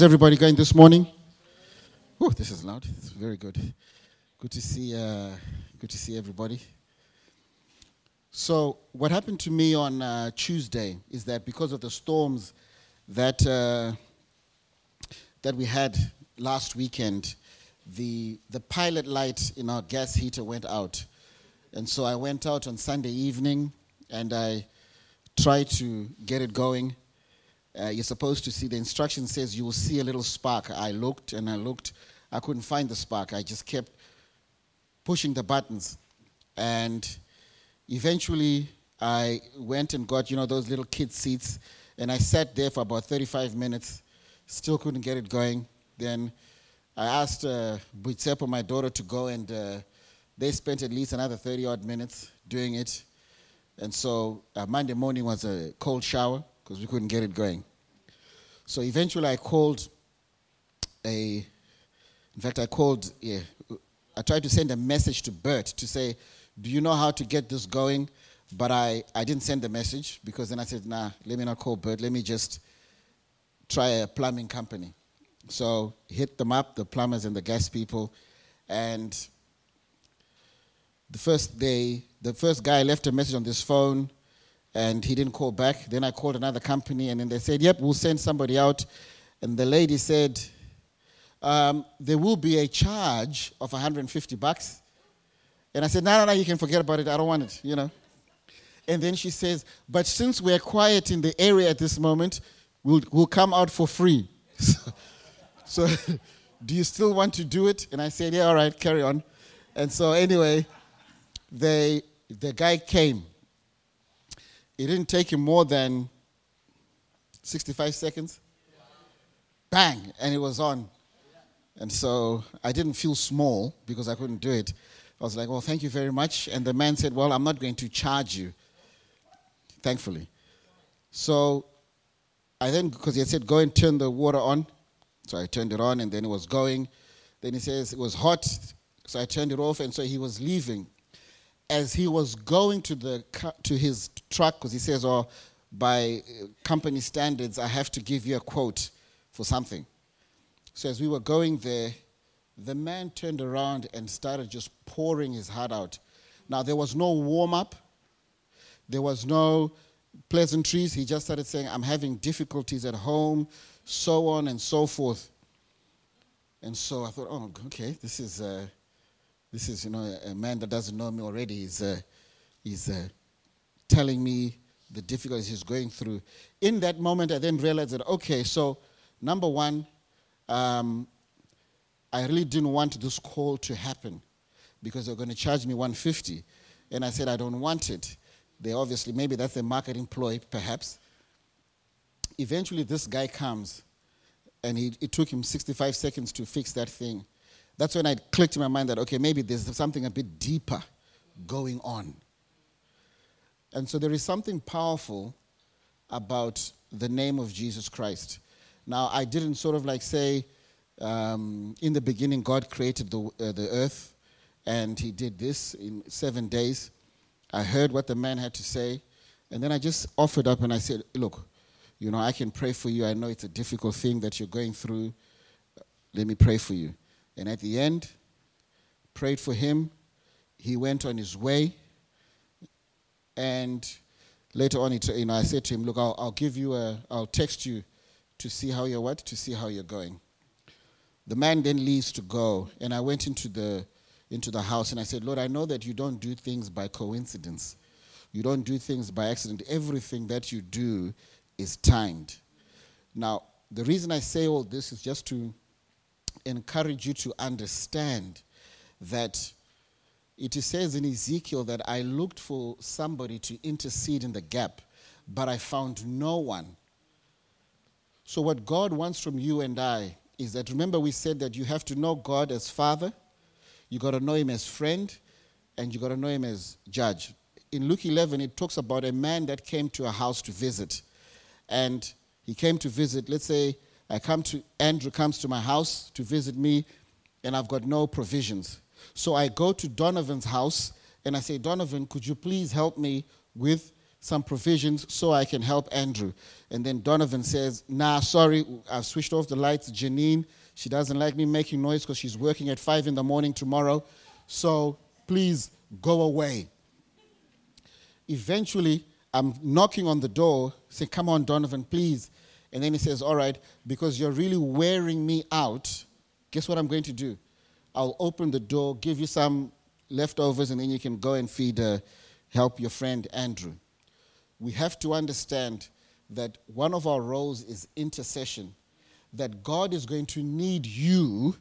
Everybody going this morning? Oh, this is loud. It's very good. Good to see. Good to see everybody. So, what happened to me on Tuesday is that because of the storms that that we had last weekend, the pilot light in our gas heater went out, and so I went out on Sunday evening and I tried to get it going. You're supposed to see, the instruction says you will see a little spark. I looked and I looked. I couldn't find the spark. I just kept pushing the buttons. And eventually I went and got, those little kid seats. And I sat there for about 35 minutes. Still couldn't get it going. Then I asked Buitsepo, my daughter, to go, and they spent at least another 30-odd minutes doing it. And so Monday morning was a cold shower, because we couldn't get it going. So eventually I tried to send a message to Bert to say, do you know how to get this going? But I didn't send the message, because then I said, nah, let me not call Bert, let me just try a plumbing company. So hit them up, the plumbers and the gas people, and the first guy left a message on this phone, and he didn't call back. Then I called another company, and then they said, yep, we'll send somebody out. And the lady said, there will be a charge of $150. And I said, no, you can forget about it. I don't want it, And then she says, but since we're quiet in the area at this moment, we'll come out for free. So do you still want to do it? And I said, yeah, all right, carry on. And so anyway, the guy came. It didn't take him more than 65 seconds. Bang, and it was on. And so I didn't feel small because I couldn't do it. I was like, well, thank you very much. And the man said, well, I'm not going to charge you, thankfully. So I then, because he had said, go and turn the water on. So I turned it on, and then it was going. Then he says it was hot, so I turned it off, and so he was leaving. As he was going to his truck, because he says, by company standards, I have to give you a quote for something. So as we were going there, the man turned around and started just pouring his heart out. Now, there was no warm-up. There was no pleasantries. He just started saying, I'm having difficulties at home, so on and so forth. And so I thought, oh, okay, this is a man that doesn't know me already. He's telling me the difficulties he's going through. In that moment, I then realized that, okay, so number one, I really didn't want this call to happen because they're going to charge me $150. And I said, I don't want it. They obviously, maybe that's a marketing ploy, perhaps. Eventually, this guy comes, and it took him 65 seconds to fix that thing. That's when I clicked in my mind that, okay, maybe there's something a bit deeper going on. And so there is something powerful about the name of Jesus Christ. Now, I didn't sort of like say, in the beginning, God created the earth, and he did this in 7 days. I heard what the man had to say, and then I just offered up and I said, look, I can pray for you. I know it's a difficult thing that you're going through. Let me pray for you. And at the end, prayed for him. He went on his way. And later on, I said to him, look, I'll text you to see how you're going. The man then leaves to go. And I went into the house and I said, Lord, I know that you don't do things by coincidence. You don't do things by accident. Everything that you do is timed. Now, the reason I say all this is just to encourage you to understand that it says in Ezekiel that I looked for somebody to intercede in the gap, but I found no one. So what God wants from you and I is that, remember we said that you have to know God as Father, you got to know him as friend, and you got to know him as judge. In Luke 11, it talks about a man that came to a house to visit. And he came to visit, let's say, Andrew comes to my house to visit me, and I've got no provisions. So I go to Donovan's house, and I say, Donovan, could you please help me with some provisions so I can help Andrew. And then Donovan says, nah, sorry, I've switched off the lights. Janine, she doesn't like me making noise because she's working at 5 in the morning tomorrow. So please go away. Eventually, I'm knocking on the door, say, come on, Donovan, please. And then he says, all right, because you're really wearing me out, guess what I'm going to do? I'll open the door, give you some leftovers, and then you can go and help your friend Andrew. We have to understand that one of our roles is intercession, that God is going to need you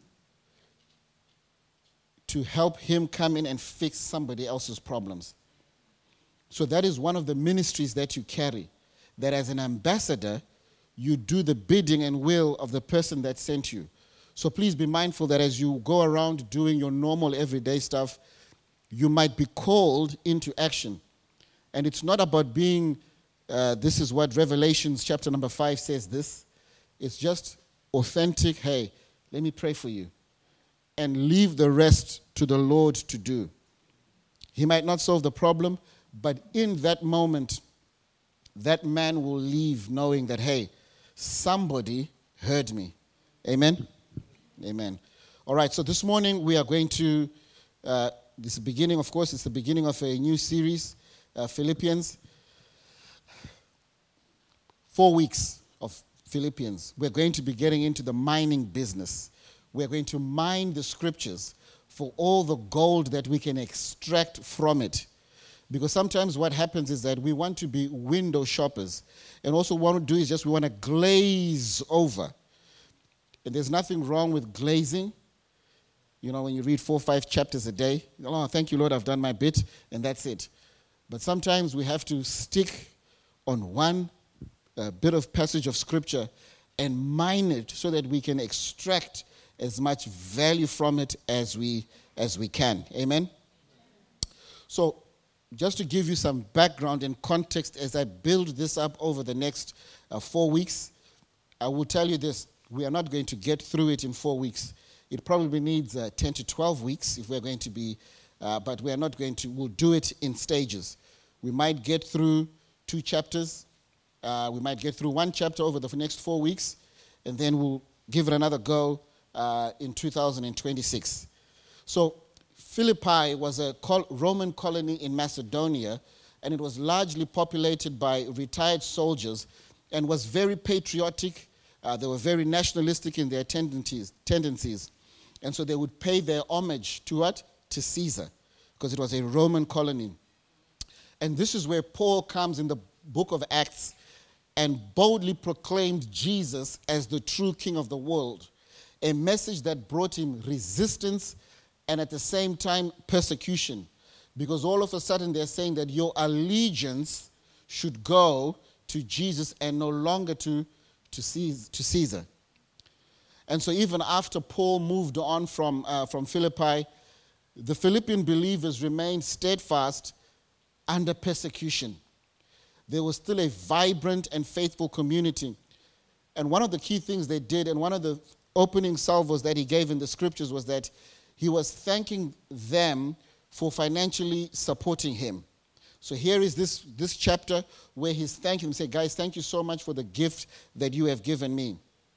to help him come in and fix somebody else's problems. So that is one of the ministries that you carry, that as an ambassador, you do the bidding and will of the person that sent you. So please be mindful that as you go around doing your normal everyday stuff, you might be called into action. And it's not about being, this is what Revelations chapter number 5 says this. It's just authentic, hey, let me pray for you. And leave the rest to the Lord to do. He might not solve the problem, but in that moment, that man will leave knowing that, hey, somebody heard me. Amen? Amen. All right, so this morning we are going to, this beginning, of course, it's the beginning of a new series, Philippians. 4 weeks of Philippians. We're going to be getting into the mining business. We're going to mine the scriptures for all the gold that we can extract from it. Because sometimes what happens is that we want to be window shoppers. And also what we want to do is just we want to glaze over. And there's nothing wrong with glazing. You know, when you read 4 or 5 chapters a day, oh, thank you, Lord, I've done my bit, and that's it. But sometimes we have to stick on one bit of passage of scripture and mine it so that we can extract as much value from it as we can. Amen? So, just to give you some background and context as I build this up over the next 4 weeks, I will tell you this. We are not going to get through it in 4 weeks. It probably needs 10 to 12 weeks if we're going to be, but we are not going to, we'll do it in stages. We might get through 2 chapters. We might get through 1 chapter over the next 4 weeks, and then we'll give it another go in 2026. So, Philippi was a Roman colony in Macedonia, and it was largely populated by retired soldiers and was very patriotic. They were very nationalistic in their tendencies. And so they would pay their homage to what? To Caesar, because it was a Roman colony. And this is where Paul comes in the book of Acts and boldly proclaimed Jesus as the true king of the world, a message that brought him resistance and at the same time persecution, because all of a sudden they're saying that your allegiance should go to Jesus and no longer to Caesar. And so even after Paul moved on from Philippi, the Philippian believers remained steadfast under persecution. There was still a vibrant and faithful community. And one of the key things they did, and one of the opening salvos that he gave in the scriptures was that he was thanking them for financially supporting him. So here is this chapter where he's thanking them. Say, guys, thank you so much for the gift that you have given me.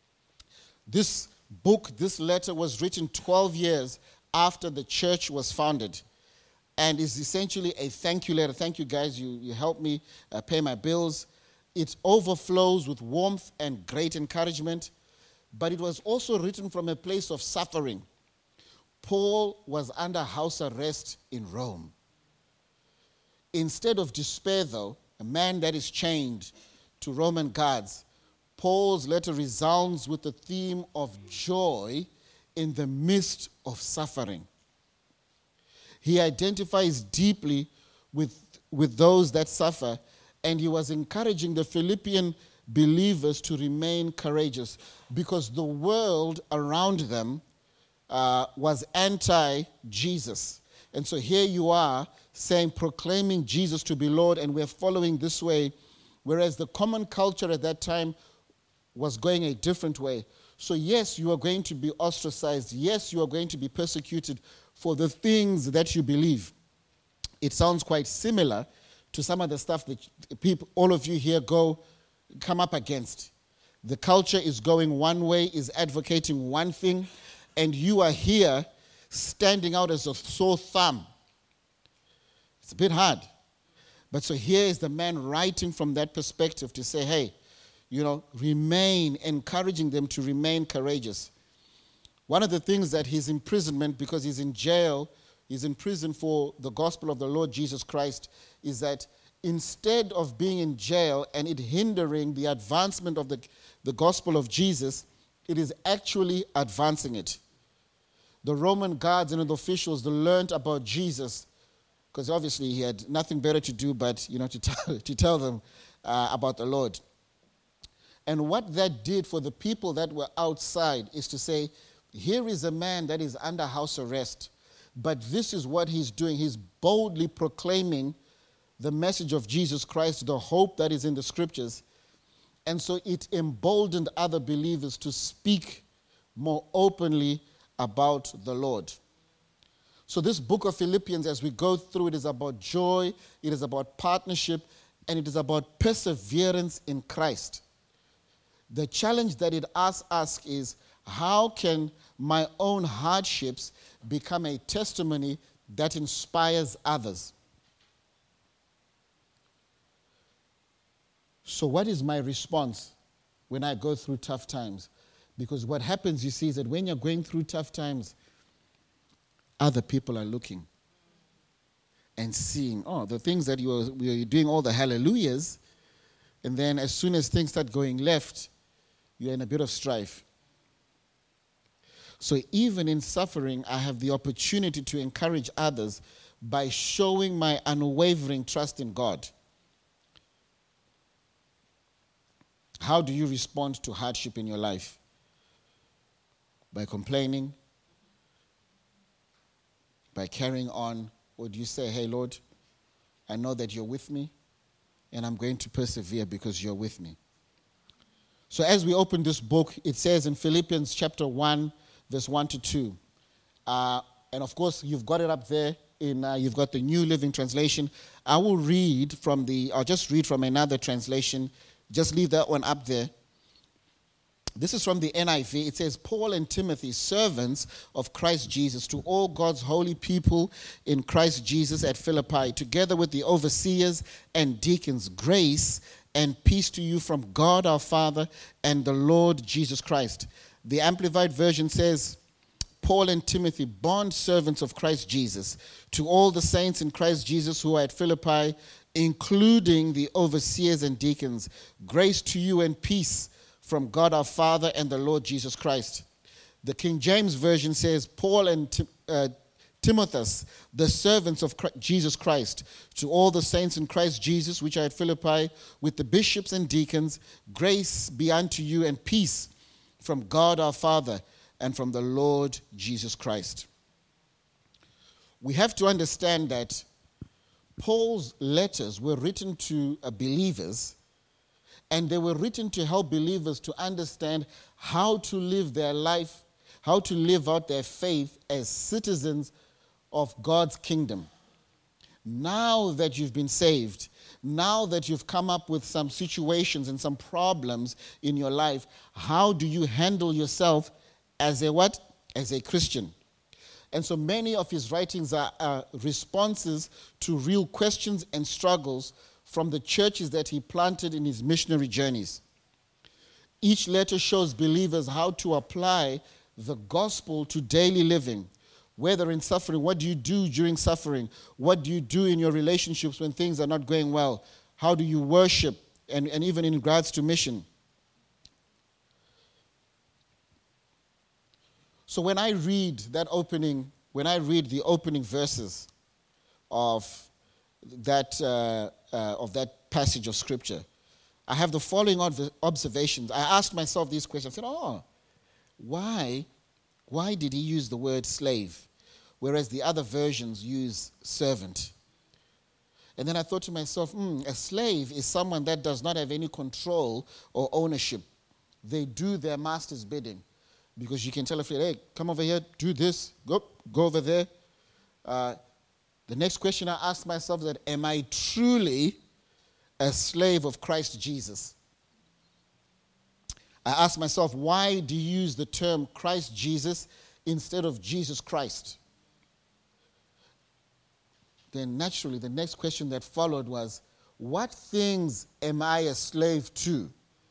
This book, this letter was written 12 years after the church was founded, and is essentially a thank you letter. Thank you, guys. You helped me pay my bills. It overflows with warmth and great encouragement, but it was also written from a place of suffering. Paul was under house arrest in Rome. Instead of despair, though, a man that is chained to Roman guards, Paul's letter resounds with the theme of joy in the midst of suffering. He identifies deeply with those that suffer, and he was encouraging the Philippian believers to remain courageous because the world around them was anti-Jesus. And so here you are saying, proclaiming Jesus to be Lord, and we're following this way, whereas the common culture at that time was going a different way. So yes, you are going to be ostracized. Yes, you are going to be persecuted for the things that you believe. It sounds quite similar to some of the stuff that people, all of you here come up against. The culture is going one way, is advocating one thing, and you are here standing out as a sore thumb. It's a bit hard. But so here is the man writing from that perspective to say, hey, remain, encouraging them to remain courageous. One of the things that his imprisonment, because he's in jail, he's in prison for the gospel of the Lord Jesus Christ, is that instead of being in jail and it hindering the advancement of the gospel of Jesus, it is actually advancing it. The Roman guards and the officials, they learned about Jesus, because obviously he had nothing better to do but to tell them about the Lord. And what that did for the people that were outside is to say, here is a man that is under house arrest, but this is what he's doing. He's boldly proclaiming the message of Jesus Christ, the hope that is in the scriptures. And so it emboldened other believers to speak more openly about the Lord. So this book of Philippians, as we go through, it is about joy, it is about partnership, and it is about perseverance in Christ. The challenge that it asks us is, how can my own hardships become a testimony that inspires others? So what is my response when I go through tough times? Because what happens, you see, is that when you're going through tough times, other people are looking and seeing, the things that you're doing, all the hallelujahs, and then as soon as things start going left, you're in a bit of strife. So even in suffering, I have the opportunity to encourage others by showing my unwavering trust in God. How do you respond to hardship in your life? By complaining? By carrying on? Or do you say, hey, Lord, I know that you're with me, and I'm going to persevere because you're with me? So as we open this book, it says in Philippians chapter 1, verse 1 to 2. And of course, you've got it up there. You've got the New Living Translation. I'll just read from another translation. Just leave that one up there. This is from the NIV. It says, Paul and Timothy, servants of Christ Jesus, to all God's holy people in Christ Jesus at Philippi, together with the overseers and deacons, grace and peace to you from God our Father and the Lord Jesus Christ. The Amplified Version says, Paul and Timothy, bond servants of Christ Jesus, to all the saints in Christ Jesus who are at Philippi, including the overseers and deacons, grace to you and peace from God our Father and the Lord Jesus Christ. The King James Version says, Paul and Timotheus, the servants of Jesus Christ, to all the saints in Christ Jesus which are at Philippi, with the bishops and deacons, grace be unto you and peace from God our Father and from the Lord Jesus Christ. We have to understand that Paul's letters were written to believers, and they were written to help believers to understand how to live their life, how to live out their faith as citizens of God's kingdom. Now that you've been saved, now that you've come up with some situations and some problems in your life, how do you handle yourself as a what? As a Christian. And so many of his writings are responses to real questions and struggles from the churches that he planted in his missionary journeys. Each letter shows believers how to apply the gospel to daily living. Whether in suffering, what do you do during suffering? What do you do in your relationships when things are not going well? How do you worship? And even in regards to mission. So when I read the opening verses of that passage of Scripture, I have the following observations. I asked myself these questions. I said, why did he use the word slave, whereas the other versions use servant? And then I thought to myself, a slave is someone that does not have any control or ownership. They do their master's bidding. Because you can tell a friend, hey, come over here, do this, go over there. The next question I asked myself is that, am I truly a slave of Christ Jesus? I asked myself, why do you use the term Christ Jesus instead of Jesus Christ? Then naturally, the next question that followed was, what things am I a slave to?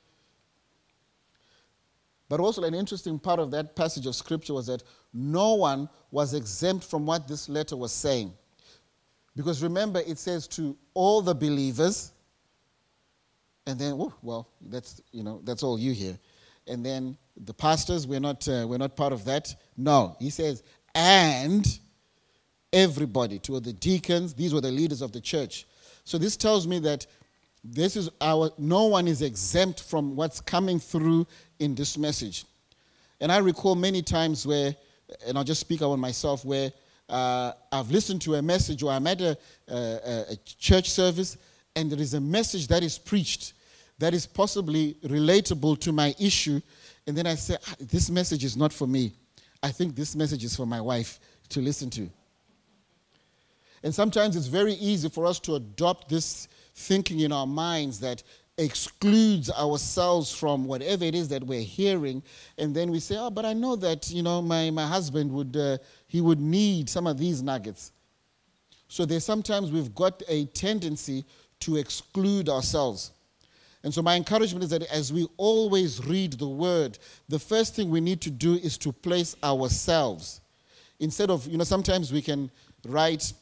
But also an interesting part of that passage of Scripture was that no one was exempt from what this letter was saying. Because remember, it says to all the believers, and then, that's all you hear. And then the pastors, we're not part of that. No, he says, and everybody, to the deacons, these were the leaders of the church. So this tells me that no one is exempt from what's coming through in this message. And I recall many times where, and I'll just speak on myself, where I've listened to a message, or I'm at a church service, and there is a message that is preached that is possibly relatable to my issue, and then I say, this message is not for me. I think this message is for my wife to listen to. And sometimes it's very easy for us to adopt this thinking in our minds that excludes ourselves from whatever it is that we're hearing, and then we say, but I know that, my husband would need some of these nuggets. So there's sometimes we've got a tendency to exclude ourselves. And so my encouragement is that as we always read the word, the first thing we need to do is to place ourselves. Instead of, sometimes we can write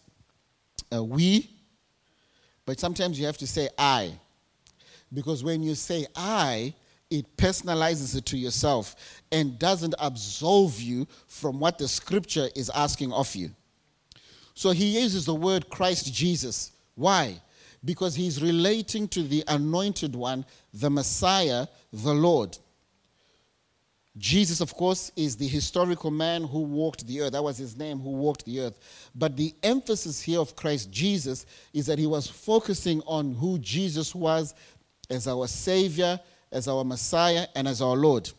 we, but sometimes you have to say I. Because when you say I, it personalizes it to yourself and doesn't absolve you from what the scripture is asking of you. So he uses the word Christ Jesus. Why? Because he's relating to the anointed one, the Messiah, the Lord. Jesus, of course, is the historical man who walked the earth. That was his name, who walked the earth. But the emphasis here of Christ Jesus is that he was focusing on who Jesus was as our Savior, as our Messiah, and as our Lord.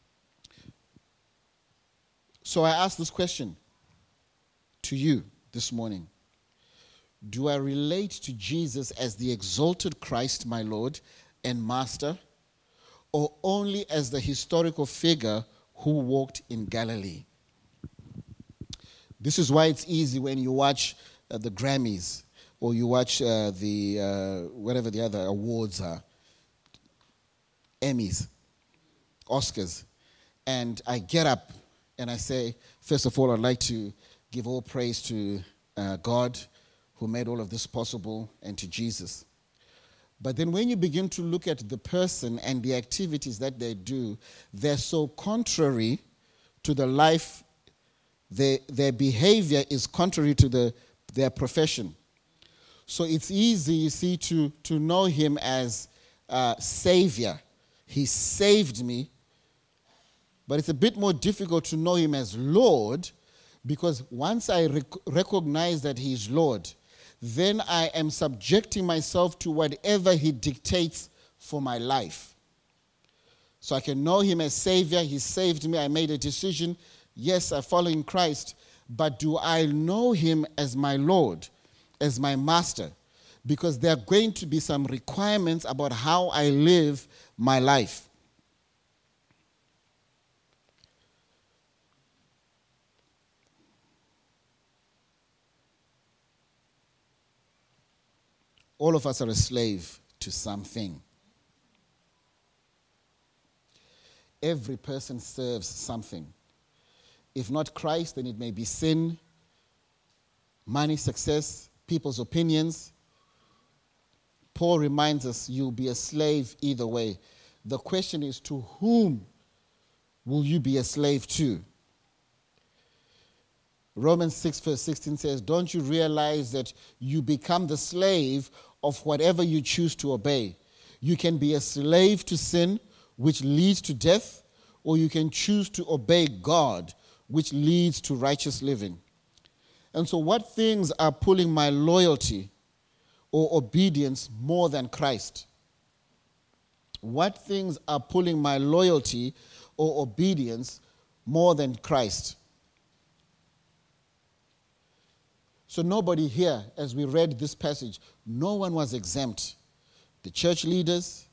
So I ask this question to you this morning. Do I relate to Jesus as the exalted Christ, my Lord and Master, or only as the historical figure who walked in Galilee? This is why it's easy when you watch the Grammys or you watch whatever the other awards are, Emmys, Oscars, and I get up and I say, first of all, I'd like to give all praise to God who made all of this possible, and to Jesus. But then when you begin to look at the person and the activities that they do, they're so contrary to the life, their behavior is contrary to their profession. So it's easy, you see, to know him as Savior. He saved me. But it's a bit more difficult to know him as Lord, because once I recognize that he's Lord, then I am subjecting myself to whatever he dictates for my life. So I can know him as Savior. He saved me. I made a decision. Yes, I follow in Christ. But do I know him as my Lord, as my Master? Because there are going to be some requirements about how I live my life. All of us are a slave to something. Every person serves something. If not Christ, then it may be sin, money, success, people's opinions. Paul reminds us you'll be a slave either way. The question is, to whom will you be a slave to? Romans 6 verse 16 says, don't you realize that you become the slave of whatever you choose to obey? You can be a slave to sin, which leads to death, or you can choose to obey God, which leads to righteous living. And so what things are pulling my loyalty or obedience more than Christ? What things are pulling my loyalty or obedience more than Christ? So nobody here, as we read this passage, no one was exempt. The church leaders,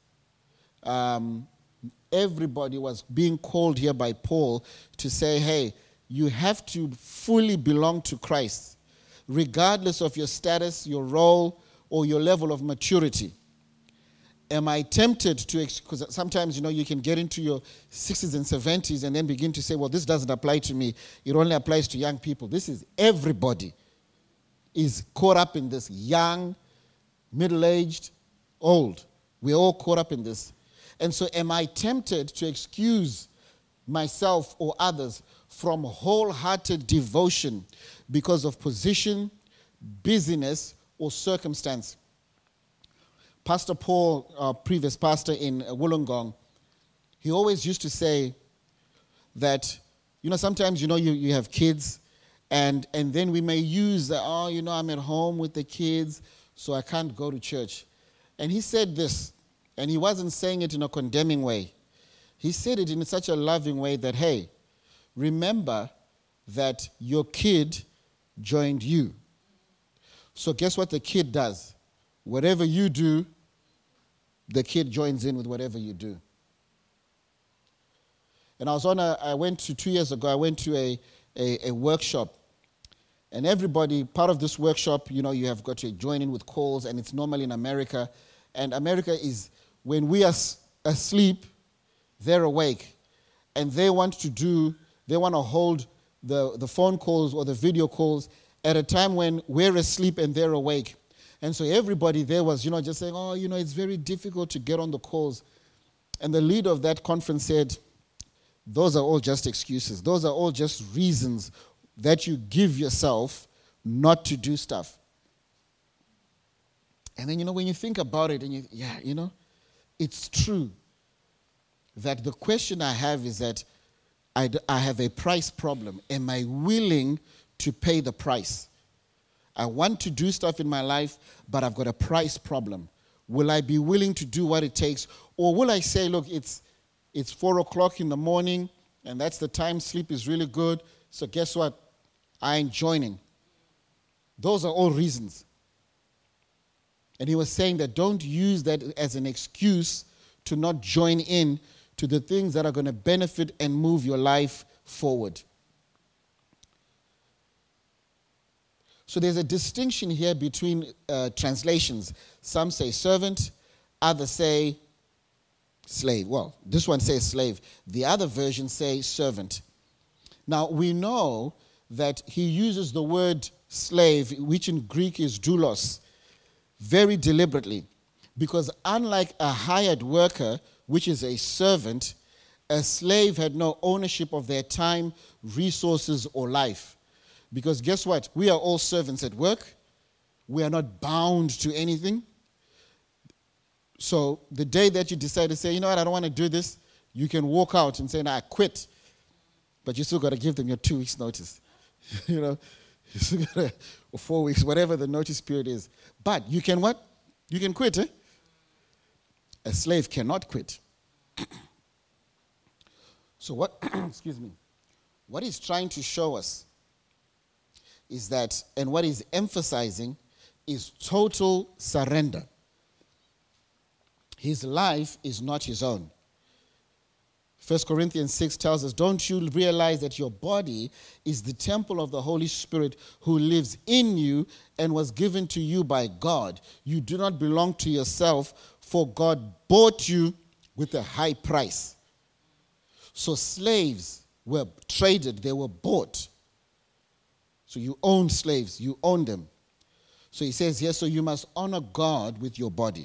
everybody was being called here by Paul to say, hey, you have to fully belong to Christ, regardless of your status, your role, or your level of maturity. Am I tempted to, because sometimes, you can get into your 60s and 70s and then begin to say, well, this doesn't apply to me. It only applies to young people. This is everybody is caught up in this, young, middle-aged, old. We're all caught up in this. And so am I tempted to excuse myself or others from wholehearted devotion because of position, busyness, or circumstance? Pastor Paul, our previous pastor in Wollongong, he always used to say that, sometimes, you have kids, and then we may use, I'm at home with the kids, so I can't go to church. And he said this, and he wasn't saying it in a condemning way. He said it in such a loving way that, hey, remember that your kid joined you. So guess what the kid does? Whatever you do, the kid joins in with whatever you do. And I went to 2 years ago, I went to a workshop. And everybody, part of this workshop, you have got to join in with calls, and it's normally in America. And America is, when we are asleep, they're awake. And they want to hold the phone calls or the video calls at a time when we're asleep and they're awake. And so everybody there was, just saying, it's very difficult to get on the calls. And the leader of that conference said, those are all just excuses. Those are all just reasons that you give yourself not to do stuff. And then, when you think about it, and it's true that the question I have is that I have a price problem. Am I willing to pay the price? I want to do stuff in my life, but I've got a price problem. Will I be willing to do what it takes? Or will I say, look, it's 4 o'clock in the morning, and that's the time sleep is really good, so guess what? I ain't joining. Those are all reasons. And he was saying that don't use that as an excuse to not join in to the things that are going to benefit and move your life forward. So there's a distinction here between translations. Some say servant, others say slave. Well, this one says slave. The other versions say servant. Now, we know that he uses the word slave, which in Greek is doulos, very deliberately. Because unlike a hired worker, which is a servant, a slave had no ownership of their time, resources, or life. Because guess what? We are all servants at work. We are not bound to anything. So the day that you decide to say, I don't want to do this, you can walk out and say, I quit. But you still got to give them your 2 weeks notice. You still got to, or 4 weeks, whatever the notice period is. But you can what? You can quit, eh? A slave cannot quit. So what, excuse me, what he's trying to show us is that, and what he's emphasizing, is total surrender. His life is not his own. 1 Corinthians 6 tells us, don't you realize that your body is the temple of the Holy Spirit who lives in you and was given to you by God? You do not belong to yourself, for God bought you with a high price. So slaves were traded, they were bought. So you own slaves, you own them. So he says here, so you must honor God with your body.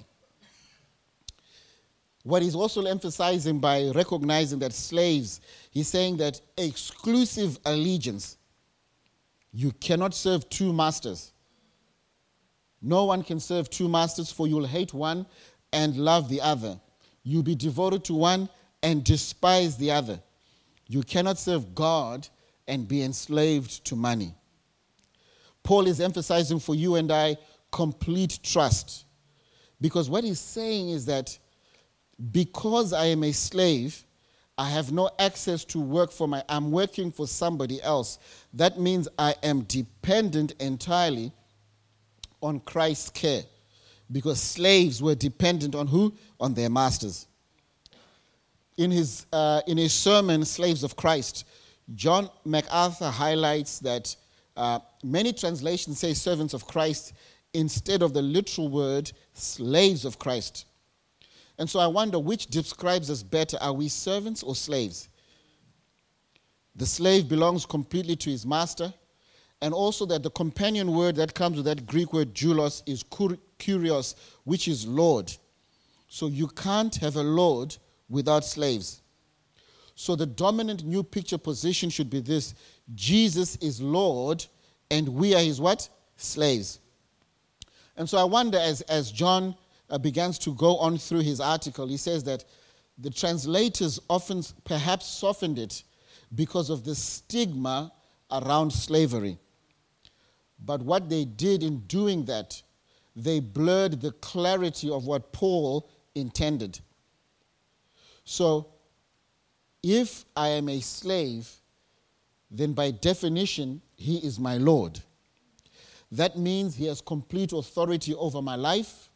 What he's also emphasizing by recognizing that slaves, he's saying that exclusive allegiance. You cannot serve two masters. No one can serve two masters, for you'll hate one and love the other. You'll be devoted to one and despise the other. You cannot serve God and be enslaved to money. Paul is emphasizing for you and I complete trust. Because what he's saying is that because I am a slave, I have no access to work I'm working for somebody else. That means I am dependent entirely on Christ's care, because slaves were dependent on who? On their masters. In his sermon, Slaves of Christ, John MacArthur highlights that many translations say servants of Christ instead of the literal word slaves of Christ. And so I wonder which describes us better. Are we servants or slaves? The slave belongs completely to his master. And also that the companion word that comes with that Greek word doulos is kurios, which is Lord. So you can't have a Lord without slaves. So the dominant new picture position should be this: Jesus is Lord and we are his what? Slaves. And so I wonder, as John begins to go on through his article, he says that the translators often perhaps softened it because of the stigma around slavery. But what they did in doing that, they blurred the clarity of what Paul intended. So, if I am a slave, then by definition, he is my Lord. That means he has complete authority over my life.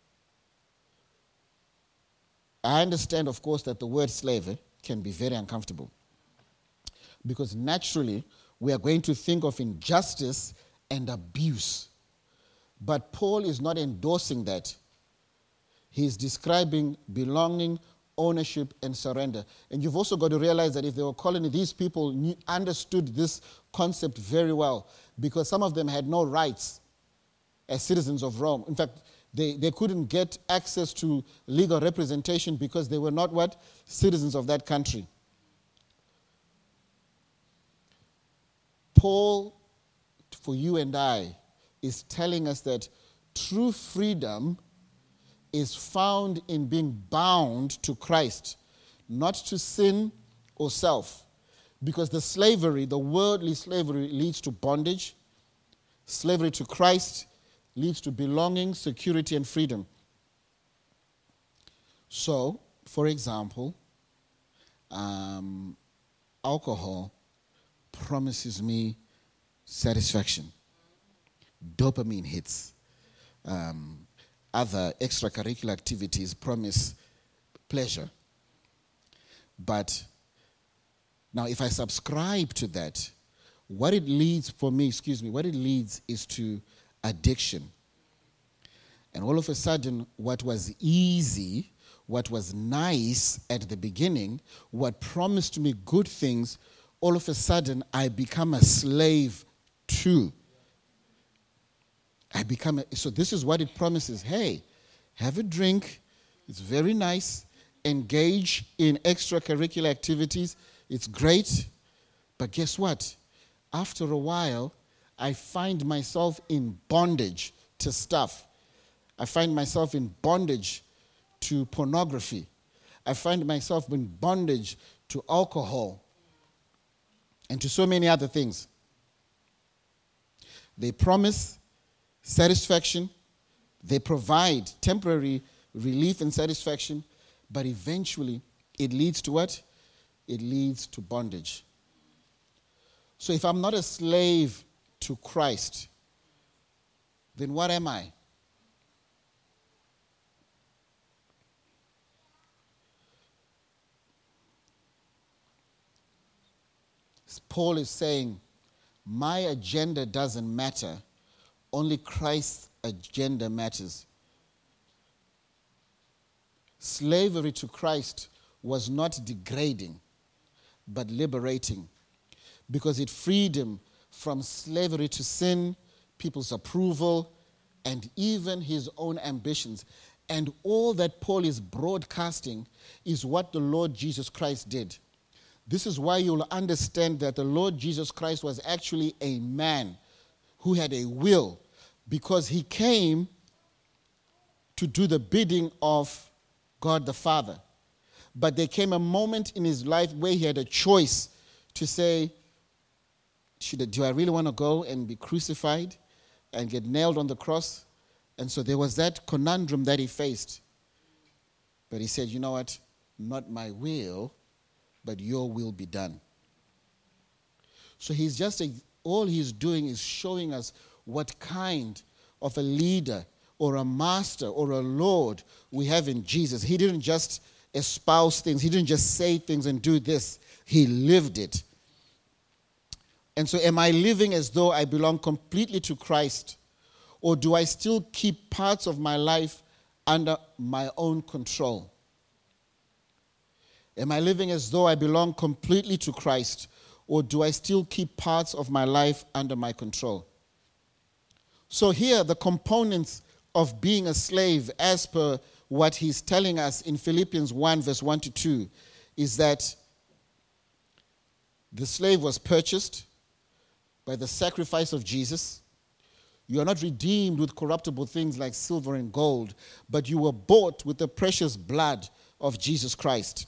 I understand, of course, that the word slave can be very uncomfortable, because naturally we are going to think of injustice and abuse. But Paul is not endorsing that. He is describing belonging, ownership, and surrender. And you've also got to realize that if they were colony, these people understood this concept very well, because some of them had no rights as citizens of Rome. In fact, they couldn't get access to legal representation because they were not what? Citizens of that country. Paul, for you and I, is telling us that true freedom is found in being bound to Christ, not to sin or self. Because the slavery, the worldly slavery, leads to bondage. Slavery to Christ leads to belonging, security, and freedom. So, for example, alcohol promises me satisfaction. Dopamine hits. Other extracurricular activities promise pleasure. But now if I subscribe to that, what it leads is to addiction. And all of a sudden, what was easy, what was nice at the beginning, what promised me good things, all of a sudden I become a slave to. So this is what it promises. Hey, have a drink. It's very nice. Engage in extracurricular activities. It's great. But guess what? After a while, I find myself in bondage to stuff. I find myself in bondage to pornography. I find myself in bondage to alcohol and to so many other things. They promise satisfaction. They provide temporary relief and satisfaction, but eventually it leads to what? It leads to bondage. So if I'm not a slave to Christ, then what am I? Paul is saying, my agenda doesn't matter. Only Christ's agenda matters. Slavery to Christ was not degrading, but liberating, because it freed him from slavery to sin, people's approval, and even his own ambitions. And all that Paul is broadcasting is what the Lord Jesus Christ did. This is why you'll understand that the Lord Jesus Christ was actually a man who had a will, because he came to do the bidding of God the Father. But there came a moment in his life where he had a choice to say, do I really want to go and be crucified and get nailed on the cross? And so there was that conundrum that he faced. But he said, you know what? Not my will, but your will be done. So all he's doing is showing us what kind of a leader or a master or a Lord we have in Jesus. He didn't just espouse things. He didn't just say things and do this. He lived it. And so am I living as though I belong completely to Christ? Or do I still keep parts of my life under my own control? Am I living as though I belong completely to Christ? Or do I still keep parts of my life under my control? So here, the components of being a slave, as per what he's telling us in Philippians 1, verse 1 to 2, is that the slave was purchased by the sacrifice of Jesus. You are not redeemed with corruptible things like silver and gold, but you were bought with the precious blood of Jesus Christ.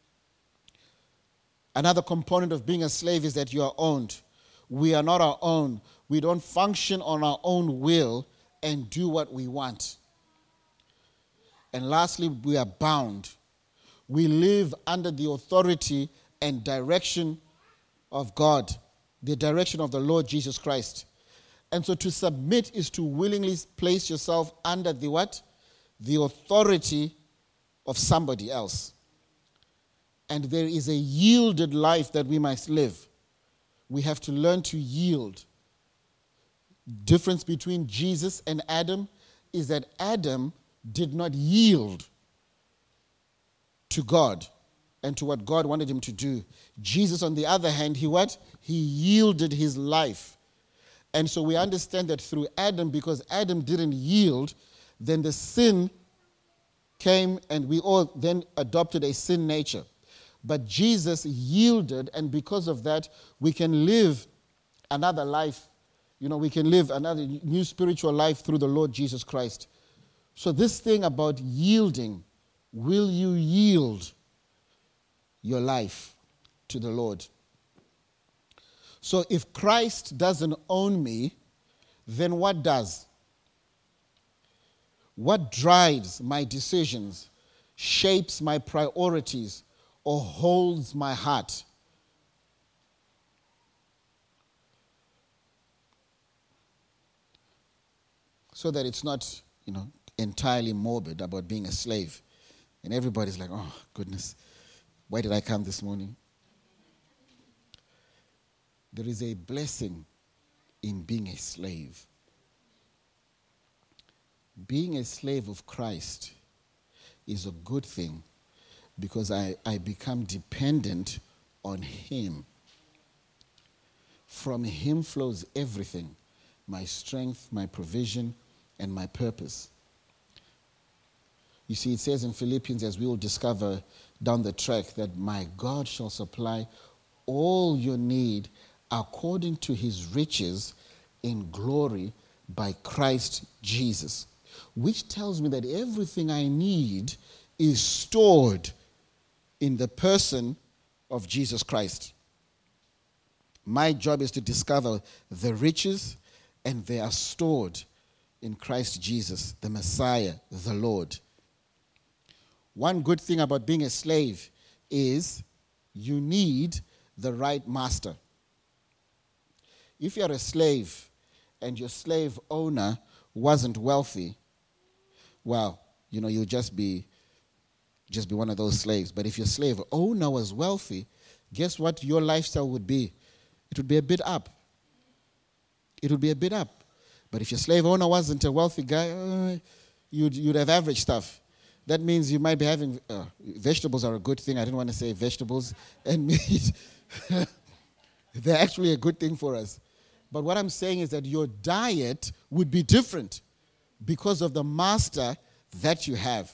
Another component of being a slave is that you are owned. We are not our own. We don't function on our own will and do what we want. And lastly, we are bound. We live under the authority and direction of God, the direction of the Lord Jesus Christ. And so to submit is to willingly place yourself under the what? The authority of somebody else. And there is a yielded life that we must live. We have to learn to yield. Difference between Jesus and Adam is that Adam did not yield to God and to what God wanted him to do. Jesus, on the other hand, he yielded his life. And so we understand that through Adam, because Adam didn't yield, then the sin came and we all then adopted a sin nature. But Jesus yielded, and because of that, we can live another life. We can live another new spiritual life through the Lord Jesus Christ. So this thing about yielding, will you yield your life to the Lord? So if Christ doesn't own me, then what does? What drives my decisions, shapes my priorities, or holds my heart? So that it's not, entirely morbid about being a slave. And everybody's like, oh, goodness, why did I come this morning? There is a blessing in being a slave. Being a slave of Christ is a good thing because I become dependent on Him. From Him flows everything, my strength, my provision, and my purpose. You see, it says in Philippians, as we will discover down the track, that my God shall supply all your need according to His riches in glory by Christ Jesus. Which tells me that everything I need is stored in the person of Jesus Christ. My job is to discover the riches, and they are stored in Christ Jesus, the Messiah, the Lord. One good thing about being a slave is you need the right master. If you're a slave and your slave owner wasn't wealthy, well, you'll just be one of those slaves. But if your slave owner was wealthy, guess what your lifestyle would be? It would be a bit up. It would be a bit up. But if your slave owner wasn't a wealthy guy, you'd have average stuff. That means you might be having, vegetables are a good thing. I didn't want to say vegetables and meat. They're actually a good thing for us. But what I'm saying is that your diet would be different because of the master that you have.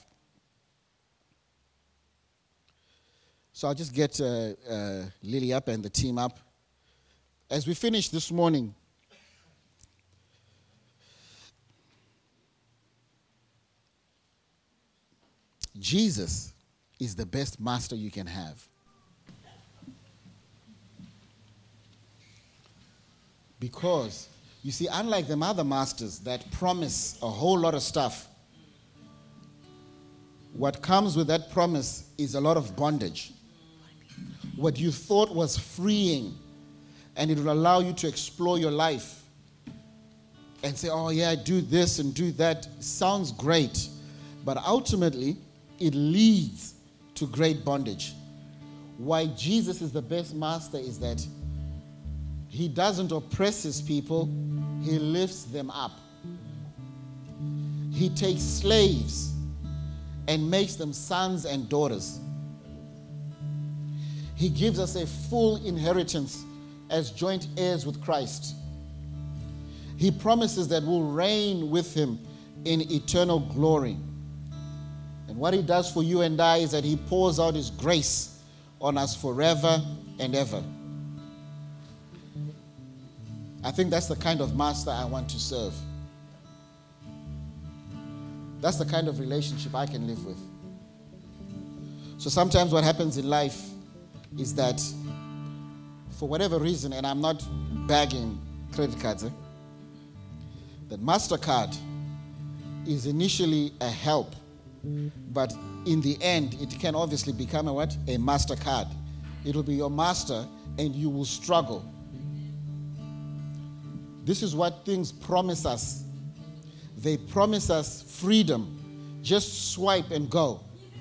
So I'll just get Lily up and the team up. As we finish this morning, Jesus is the best master you can have. Because, you see, unlike them other masters that promise a whole lot of stuff, what comes with that promise is a lot of bondage. what you thought was freeing, and it will allow you to explore your life and say, oh yeah, do this and do that. Sounds great, but ultimately it leads to great bondage. Why Jesus is the best master is that he doesn't oppress his people, he lifts them up. He takes slaves and makes them sons and daughters. He gives us a full inheritance as joint heirs with Christ. He promises that we'll reign with him in eternal glory. And what he does for you and I is that he pours out his grace on us forever and ever. I think that's the kind of master I want to serve. That's the kind of relationship I can live with. So sometimes what happens in life is that for whatever reason, and I'm not bagging credit cards, that MasterCard is initially a help, but in the end, it can obviously become a what? A MasterCard. It will be your master and you will struggle. This is what things promise us. They promise us freedom. Just swipe and go.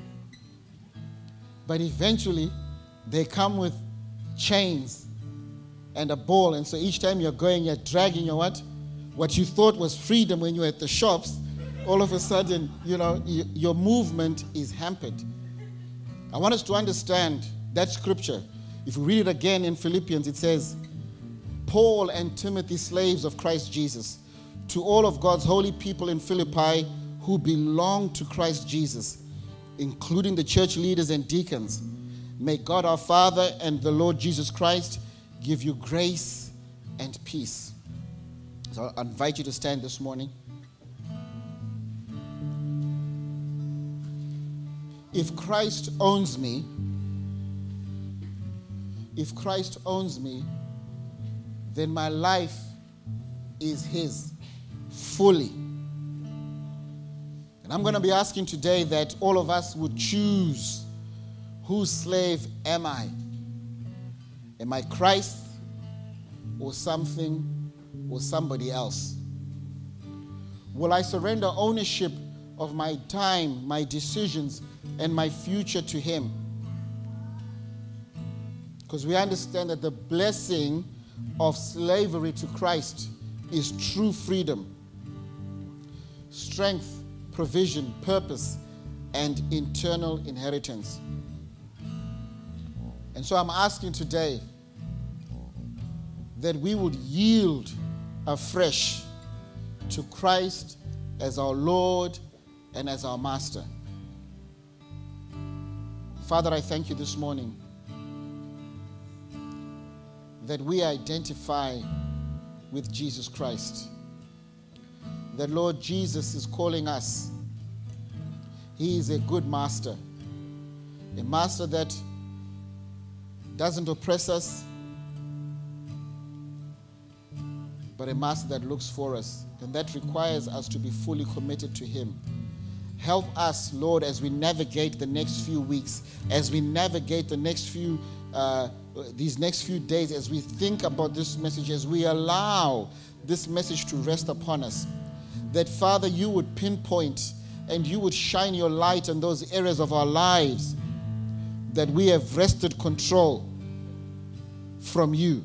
But eventually, they come with chains and a ball. And so each time you're going, you're dragging your what? What you thought was freedom when you were at the shops, all of a sudden, your movement is hampered. I want us to understand that scripture. If we read it again in Philippians, it says, Paul and Timothy, slaves of Christ Jesus, to all of God's holy people in Philippi who belong to Christ Jesus, including the church leaders and deacons, may God our Father and the Lord Jesus Christ give you grace and peace. So I invite you to stand this morning. If Christ owns me, then my life is his fully. And I'm going to be asking today that all of us would choose, whose slave am I? Am I Christ or something or somebody else? Will I surrender ownership of my time, my decisions, and my future to him? Because we understand that the blessing of slavery to Christ is true freedom, strength, provision, purpose, and eternal inheritance. And so I'm asking today that we would yield afresh to Christ as our Lord and as our Master. Father, I thank you this morning that we identify with Jesus Christ. That Lord Jesus is calling us. He is a good master. A master that doesn't oppress us, but a master that looks for us. And that requires us to be fully committed to him. Help us, Lord, as we navigate the next few weeks, as we navigate the next few these next few days, as we think about this message, as we allow this message to rest upon us, that, Father, you would pinpoint and you would shine your light on those areas of our lives that we have wrested control from you.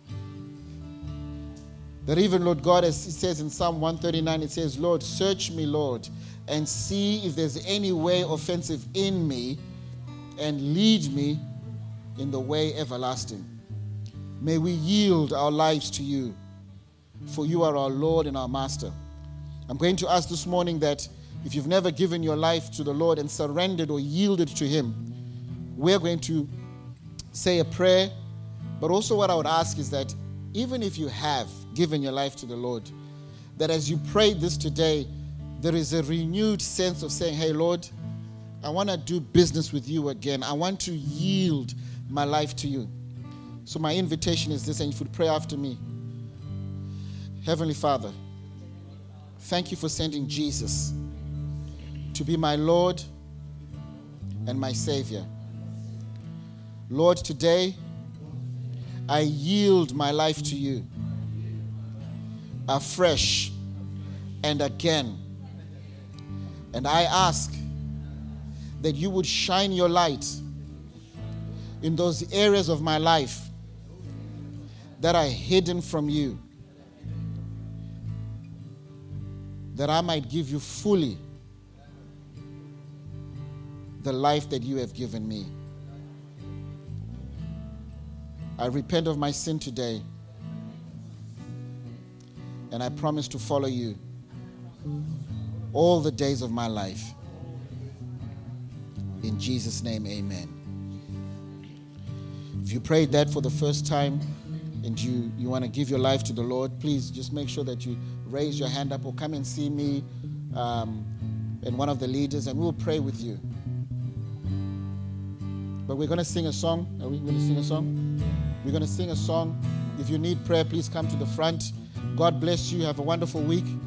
That even, Lord God, as it says in Psalm 139, it says, Lord, search me, Lord, and see if there's any way offensive in me, and lead me in the way everlasting. May we yield our lives to you, for you are our Lord and our Master. I'm going to ask this morning that if you've never given your life to the Lord and surrendered or yielded to him, we're going to say a prayer. But also what I would ask is that even if you have given your life to the Lord, that as you pray this today, there is a renewed sense of saying, hey, Lord, I want to do business with you again. I want to yield my life to you. So my invitation is this, and if you would pray after me. Heavenly Father, thank you for sending Jesus to be my Lord and my Savior. Lord, today I yield my life to you afresh and again. And I ask that you would shine your light in those areas of my life that are hidden from you, that I might give you fully the life that you have given me. I repent of my sin today, and I promise to follow you all the days of my life. In Jesus' name, amen. If you prayed that for the first time and you want to give your life to the Lord, please just make sure that you raise your hand up or come and see me and one of the leaders, and we'll pray with you. But we're going to sing a song. Are we going to sing a song? We're going to sing a song. If you need prayer, please come to the front. God bless you. Have a wonderful week.